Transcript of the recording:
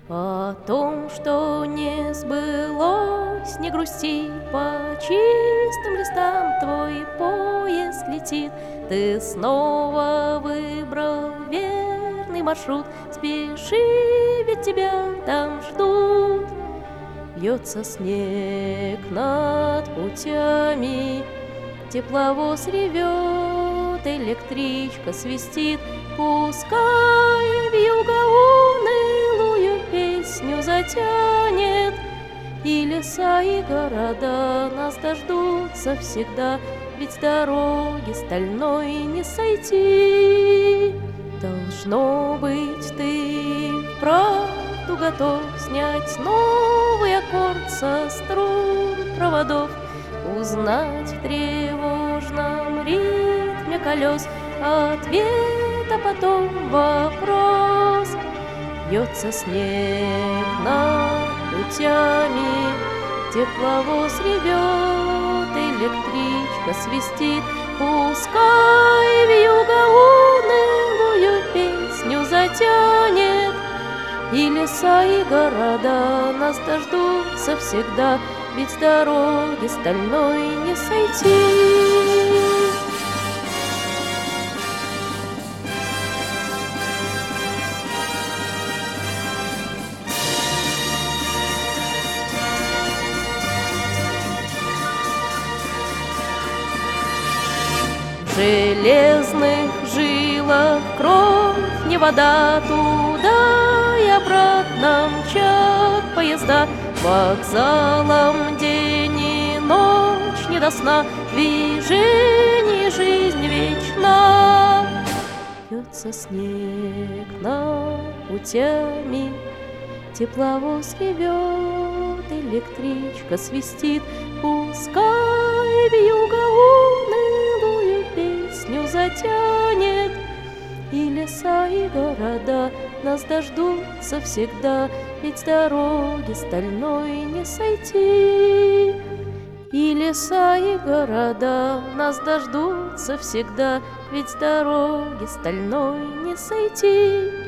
О том, что не сбылось, не грусти, по чистым листам твой поезд летит. Ты снова выбрал верный маршрут, спеши, ведь тебя там ждут. Бьется снег над путями, тепловоз ревет, электричка свистит. Пускай вьюга унылую песню затянет, и леса, и города нас дождутся всегда, ведь с дороги стальной не сойти. Должно быть, ты вправду готов снять новый аккорд со струн проводов, узнать в тревожном ритме колес ответ, а потом вопрос. Бьется снег над путями, тепловоз ревет, электричка свистит. Пускай вьюга унылую песню затянет, и леса, и города нас дождутся всегда, ведь с дороги стальной не сойти. В железных жилах кровь, не вода, туда и обратно мчат поезда. Вокзалом день и ночь не до сна, в движении жизнь вечна. Бьется снег над путями, тепловоз ревет, электричка свистит. Пускай вьюга унылую песню затянет, и леса, и города нас дождутся всегда, ведь с дороги стальной не сойти. И леса, и города нас дождутся всегда, ведь с дороги стальной не сойти.